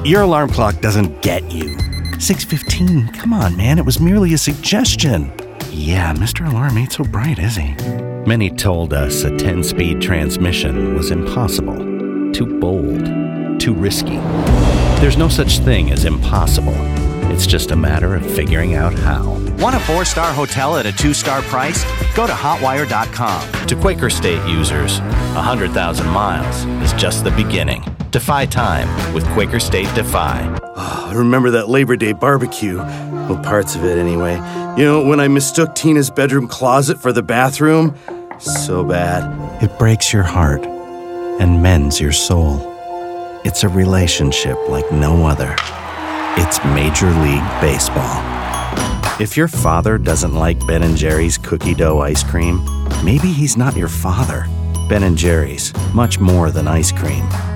Your alarm clock doesn't get you. 6:15, come on, man, it was merely a suggestion. Yeah, Mr. Alarm ain't so bright, is he? Many told us a 10-speed transmission was impossible, too bold, too risky. There's no such thing as impossible. It's just a matter of figuring out how. Want a 4-star hotel at a 2-star price? Go to Hotwire.com. To Quaker State users, 100,000 miles is just the beginning. Defy time with Quaker State Defy. I remember that Labor Day barbecue. Well, parts of it anyway. You know, when I mistook Tina's bedroom closet for the bathroom? So bad. It breaks your heart and mends your soul. It's a relationship like no other. It's Major League Baseball. If your father doesn't like Ben & Jerry's cookie dough ice cream, maybe he's not your father. Ben & Jerry's, much more than ice cream.